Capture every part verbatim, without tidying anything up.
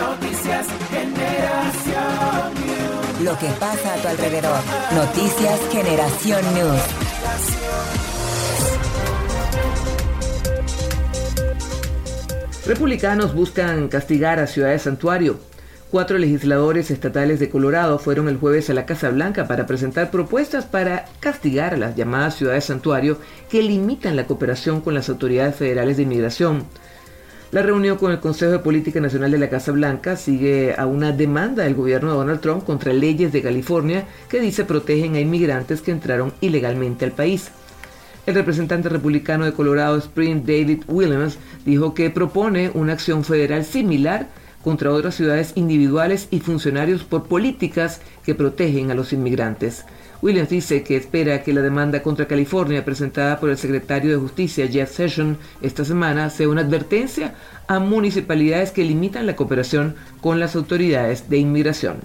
Noticias Generación News. Lo que pasa a tu alrededor. Noticias Generación News. Republicanos buscan castigar a Ciudades Santuario. Cuatro legisladores estatales de Colorado fueron el jueves a la Casa Blanca para presentar propuestas para castigar a las llamadas ciudades santuario que limitan la cooperación con las autoridades federales de inmigración. La reunión con el Consejo de Política Nacional de la Casa Blanca sigue a una demanda del gobierno de Donald Trump contra leyes de California que dice protegen a inmigrantes que entraron ilegalmente al país. El representante republicano de Colorado Springs, David Williams, dijo que propone una acción federal similar contra otras ciudades individuales y funcionarios por políticas que protegen a los inmigrantes. Williams dice que espera que la demanda contra California presentada por el secretario de Justicia Jeff Sessions esta semana sea una advertencia a municipalidades que limitan la cooperación con las autoridades de inmigración.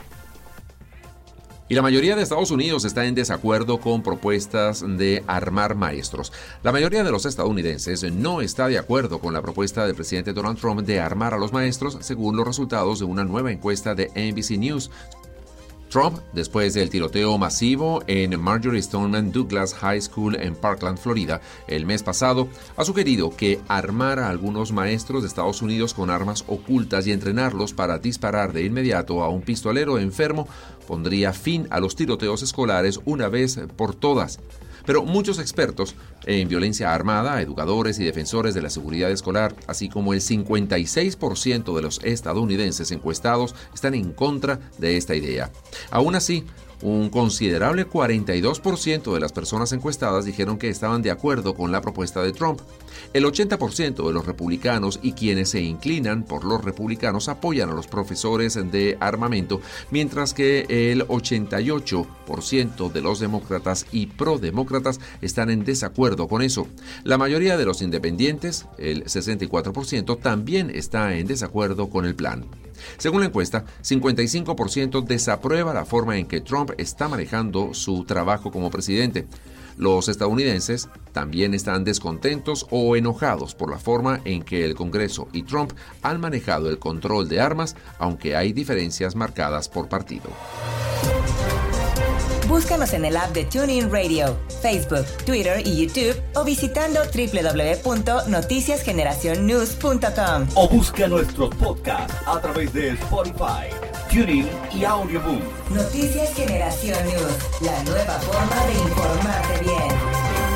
Y la mayoría de Estados Unidos está en desacuerdo con propuestas de armar maestros. La mayoría de los estadounidenses no está de acuerdo con la propuesta del presidente Donald Trump de armar a los maestros, según los resultados de una nueva encuesta de N B C News. Trump, después del tiroteo masivo en Marjory Stoneman Douglas High School en Parkland, Florida, el mes pasado, ha sugerido que armar a algunos maestros de Estados Unidos con armas ocultas y entrenarlos para disparar de inmediato a un pistolero enfermo pondría fin a los tiroteos escolares una vez por todas. Pero muchos expertos en violencia armada, educadores y defensores de la seguridad escolar, así como el cincuenta y seis por ciento de los estadounidenses encuestados, están en contra de esta idea. Aún así, un considerable cuarenta y dos por ciento de las personas encuestadas dijeron que estaban de acuerdo con la propuesta de Trump. El ochenta por ciento de los republicanos y quienes se inclinan por los republicanos apoyan a los profesores de armamento, mientras que el ochenta y ocho por ciento de los demócratas y prodemócratas están en desacuerdo con eso. La mayoría de los independientes, el sesenta y cuatro por ciento, también está en desacuerdo con el plan. Según la encuesta, cincuenta y cinco por ciento desaprueba la forma en que Trump está manejando su trabajo como presidente. Los estadounidenses también están descontentos o enojados por la forma en que el Congreso y Trump han manejado el control de armas, aunque hay diferencias marcadas por partido. Búscanos en el app de TuneIn Radio, Facebook, Twitter y YouTube o visitando doble u doble u doble u punto noticias generación news punto com. O busca nuestros podcasts a través de Spotify, TuneIn y Audioboom. Noticias Generación News, la nueva forma de informarte bien.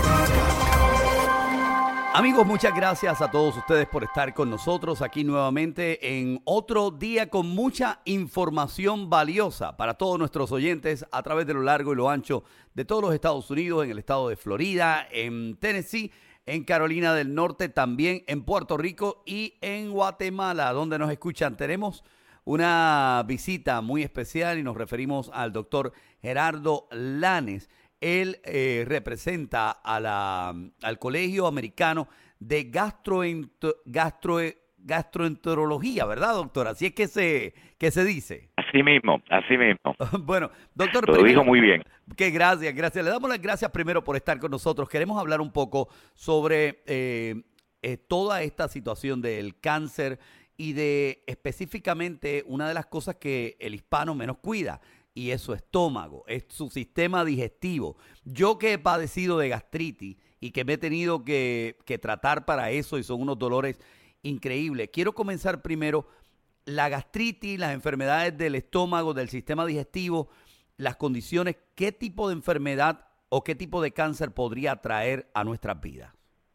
Amigos, muchas gracias a todos ustedes por estar con nosotros aquí nuevamente en otro día con mucha información valiosa para todos nuestros oyentes a través de lo largo y lo ancho de todos los Estados Unidos, en el estado de Florida, en Tennessee, en Carolina del Norte, también en Puerto Rico y en Guatemala, donde nos escuchan. Tenemos una visita muy especial y nos referimos al doctor Gerardo Lanes. Él eh, representa a la, al Colegio Americano de Gastroento, Gastro, Gastroenterología, ¿verdad, doctor? Así es que se, que se dice. Así mismo, así mismo. Bueno, doctor. Lo dijo muy bien. Que gracias, gracias. Le damos las gracias primero por estar con nosotros. Queremos hablar un poco sobre eh, eh, toda esta situación del cáncer y de específicamente una de las cosas que el hispano menos cuida, y es su estómago, es su sistema digestivo. Yo que he padecido de gastritis y que me he tenido que, que tratar para eso y son unos dolores increíbles. Quiero comenzar primero, la gastritis, las enfermedades del estómago, del sistema digestivo, las condiciones, ¿qué tipo de enfermedad o qué tipo de cáncer podría traer a nuestras vidas?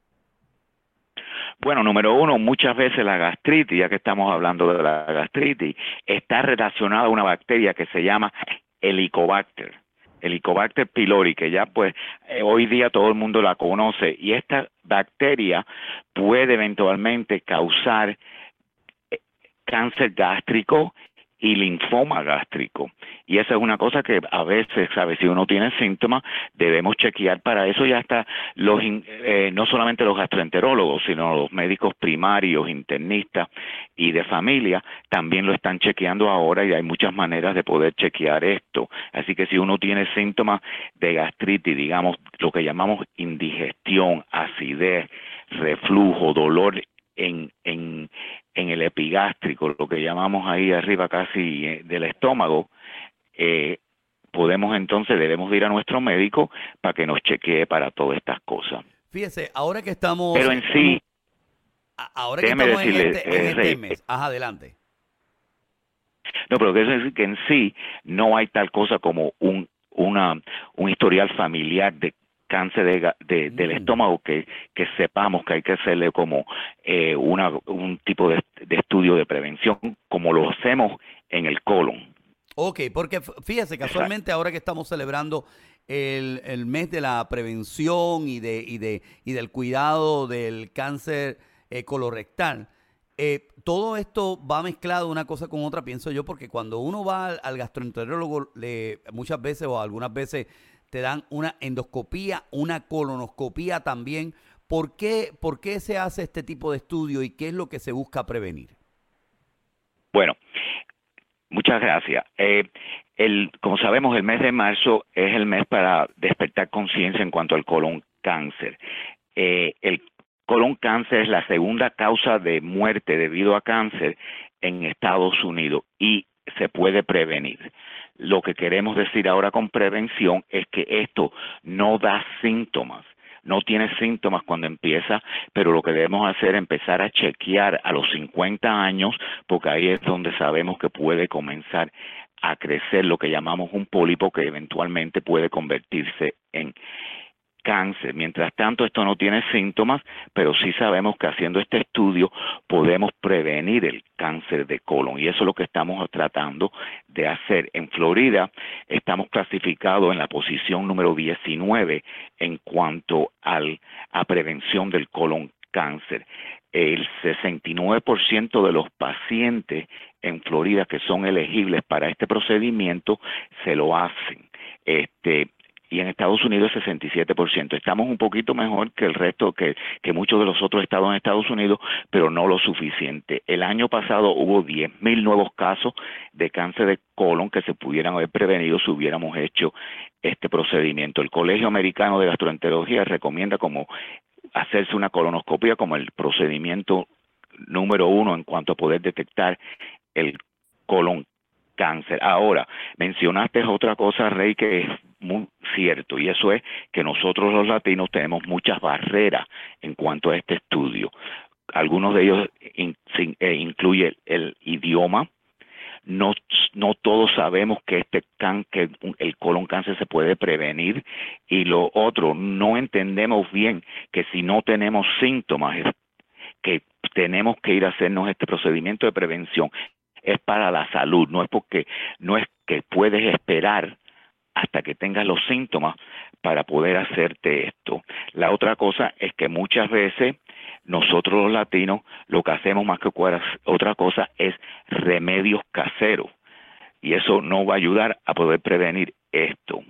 Bueno, número uno, muchas veces la gastritis, ya que estamos hablando de la gastritis, está relacionada a una bacteria que se llama Helicobacter, Helicobacter pylori, que ya pues eh, hoy día todo el mundo la conoce, y esta bacteria puede eventualmente causar eh, cáncer gástrico y linfoma gástrico. Y esa es una cosa que a veces, ¿sabes? Si uno tiene síntomas, debemos chequear para eso. Ya está los eh, no solamente los gastroenterólogos, sino los médicos primarios, internistas y de familia, también lo están chequeando ahora y hay muchas maneras de poder chequear esto. Así que si uno tiene síntomas de gastritis, digamos, lo que llamamos indigestión, acidez, reflujo, dolor en, en, en el epigástrico, lo que llamamos ahí arriba casi eh, del estómago, eh, podemos entonces, debemos ir a nuestro médico para que nos chequee para todas estas cosas. Fíjese, ahora que estamos... Pero en sí... Ahora que estamos decirle, en este, en eh, este Rey, mes. Ajá, adelante. No, pero quiero decir que en sí no hay tal cosa como un una un historial familiar de cáncer de, de, del estómago que, que sepamos que hay que hacerle como eh, una un tipo de, de estudio de prevención como lo hacemos en el colon. Ok, porque fíjese, casualmente ahora que estamos celebrando el, el mes de la prevención y de y de y del cuidado del cáncer eh, colorectal, eh, todo esto va mezclado una cosa con otra, pienso yo, porque cuando uno va al, al gastroenterólogo, le, muchas veces o algunas veces te dan una endoscopía, una colonoscopía también. ¿Por qué, por qué se hace este tipo de estudio y qué es lo que se busca prevenir? Bueno, muchas gracias. Eh, el, como sabemos, el mes de marzo es el mes para despertar conciencia en cuanto al colon cáncer. Eh, el colon cáncer es la segunda causa de muerte debido a cáncer en Estados Unidos y se puede prevenir. Lo que queremos decir ahora con prevención es que esto no da síntomas. No tiene síntomas cuando empieza, pero lo que debemos hacer es empezar a chequear a los cincuenta años, porque ahí es donde sabemos que puede comenzar a crecer lo que llamamos un pólipo que eventualmente puede convertirse en cáncer. Mientras tanto, esto no tiene síntomas, pero sí sabemos que haciendo este estudio podemos prevenir el cáncer de colon y eso es lo que estamos tratando de hacer. En Florida estamos clasificados en la posición número diecinueve en cuanto al, a prevención del colon cáncer. El sesenta y nueve por ciento de los pacientes en Florida que son elegibles para este procedimiento se lo hacen. Este y en Estados Unidos sesenta y siete por ciento. Estamos un poquito mejor que el resto, que, que muchos de los otros estados en Estados Unidos, pero no lo suficiente. El año pasado hubo diez mil nuevos casos de cáncer de colon que se pudieran haber prevenido si hubiéramos hecho este procedimiento. El Colegio Americano de Gastroenterología recomienda como hacerse una colonoscopia como el procedimiento número uno en cuanto a poder detectar el colon cáncer. Ahora, mencionaste otra cosa, Rey, que es muy cierto, y eso es que nosotros los latinos tenemos muchas barreras en cuanto a este estudio. Algunos de ellos in, sin, eh, incluye el, el idioma. No, no todos sabemos que este can, que el colon cáncer se puede prevenir, y lo otro, no entendemos bien que si no tenemos síntomas, que tenemos que ir a hacernos este procedimiento de prevención. Es para la salud, no es porque no es que puedes esperar hasta que tengas los síntomas para poder hacerte esto. La otra cosa es que muchas veces nosotros los latinos lo que hacemos más que otra cosa es remedios caseros y eso no va a ayudar a poder prevenir esto.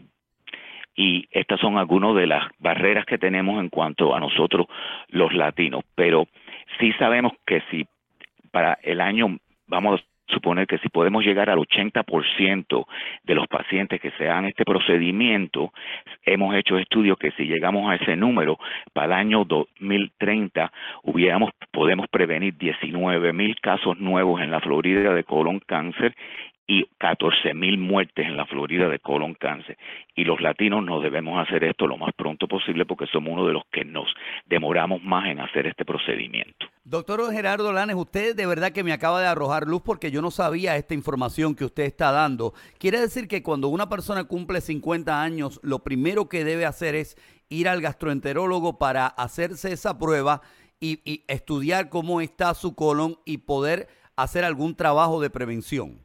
Y estas son algunas de las barreras que tenemos en cuanto a nosotros los latinos, pero sí sabemos que si para el año vamos a suponer que si podemos llegar al ochenta por ciento de los pacientes que se hagan este procedimiento, hemos hecho estudios que si llegamos a ese número, para el año dos mil treinta hubiéramos, podemos prevenir diecinueve mil casos nuevos en la Florida de colon cáncer y catorce mil muertes en la Florida de colon cáncer. Y los latinos nos debemos hacer esto lo más pronto posible porque somos uno de los que nos demoramos más en hacer este procedimiento. Doctor Gerardo Lanes, usted de verdad que me acaba de arrojar luz porque yo no sabía esta información que usted está dando. Quiere decir que cuando una persona cumple cincuenta años, lo primero que debe hacer es ir al gastroenterólogo para hacerse esa prueba y, y estudiar cómo está su colon y poder hacer algún trabajo de prevención.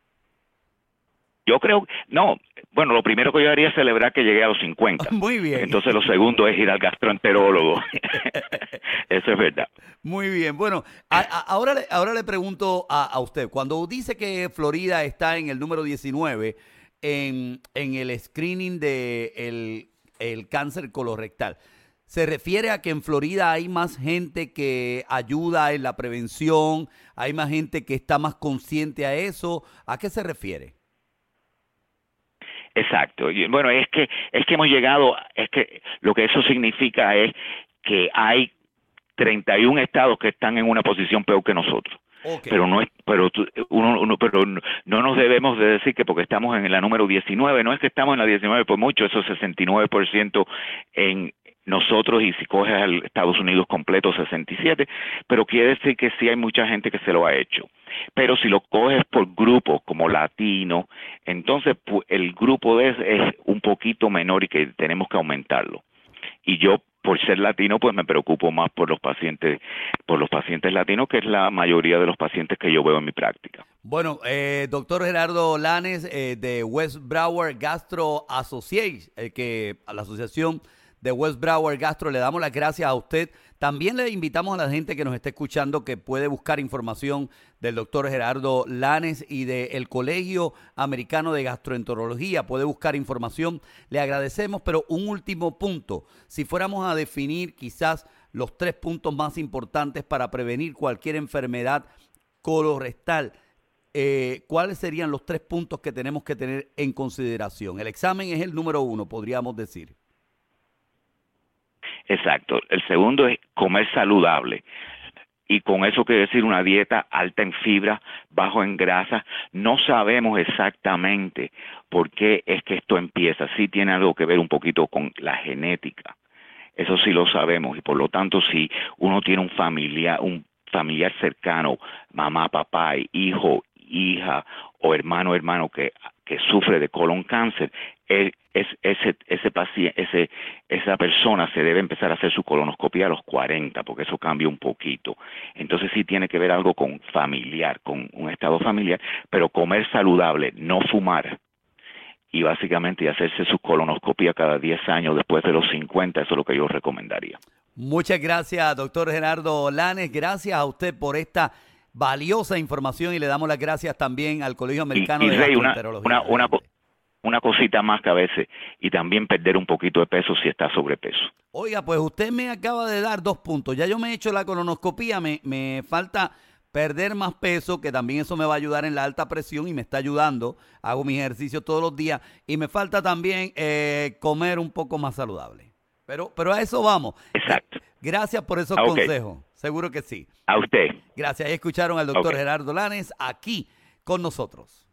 Yo creo, no, bueno, lo primero que yo haría es celebrar que llegué a los cincuenta. Muy bien. Entonces lo segundo es ir al gastroenterólogo. Eso es verdad. Muy bien. Bueno, a, a, ahora, ahora le pregunto a, a usted, cuando dice que Florida está en el número diecinueve en, en el screening de el, el cáncer colorectal, ¿se refiere a que en Florida hay más gente que ayuda en la prevención? ¿Hay más gente que está más consciente a eso? ¿A qué se refiere? Exacto. Bueno, es que es que hemos llegado, es que lo que eso significa es que hay treinta y un estados que están en una posición peor que nosotros. Okay. Pero no es, pero uno, uno, pero no nos debemos de decir que porque estamos en la número diecinueve, no es que estamos en la diecinueve por mucho, eso es sesenta y nueve por ciento en nosotros, y si coges al Estados Unidos completo, sesenta y siete, pero quiere decir que sí hay mucha gente que se lo ha hecho. Pero si lo coges por grupos como latino, entonces el grupo es, es un poquito menor y que tenemos que aumentarlo. Y yo, por ser latino, pues me preocupo más por los pacientes, por los pacientes latinos, que es la mayoría de los pacientes que yo veo en mi práctica. Bueno, eh, doctor Gerardo Lanes, eh, de West Broward Gastro Associates, eh, que a la asociación de West Broward Gastro, le damos las gracias a usted. También le invitamos a la gente que nos esté escuchando que puede buscar información del doctor Gerardo Lanes y del Colegio Americano de Gastroenterología. Puede buscar información. Le agradecemos, pero un último punto. Si fuéramos a definir quizás los tres puntos más importantes para prevenir cualquier enfermedad colorectal, eh, ¿cuáles serían los tres puntos que tenemos que tener en consideración? El examen es el número uno, podríamos decir. Exacto. El segundo es comer saludable. Y con eso quiere decir una dieta alta en fibra, bajo en grasa. No sabemos exactamente por qué es que esto empieza. Sí tiene algo que ver un poquito con la genética. Eso sí lo sabemos. Y por lo tanto, si uno tiene un familiar, un familiar cercano, mamá, papá, hijo, hija o hermano, hermano que, que sufre de colon cáncer, es, es, ese, ese paciente, ese, esa persona se debe empezar a hacer su colonoscopia a los cuarenta, porque eso cambia un poquito. Entonces sí tiene que ver algo con familiar, con un estado familiar, pero comer saludable, no fumar, y básicamente hacerse su colonoscopia cada diez años después de los cincuenta, eso es lo que yo recomendaría. Muchas gracias, doctor Gerardo Lanes. Gracias a usted por esta valiosa información y le damos las gracias también al Colegio Americano y, y de Rey, Gastroenterología. Una, una, una, una cosita más que a veces, y también perder un poquito de peso si está sobrepeso. Oiga, pues usted me acaba de dar dos puntos. Ya yo me he hecho la colonoscopía, me, me falta perder más peso, que también eso me va a ayudar en la alta presión y me está ayudando. Hago mis ejercicios todos los días y me falta también eh, comer un poco más saludable. Pero, pero a eso vamos. Exacto. Gracias por esos okay. consejos. Seguro que sí. A usted. Gracias. Ahí escucharon al doctor okay. Gerardo Lanes aquí con nosotros.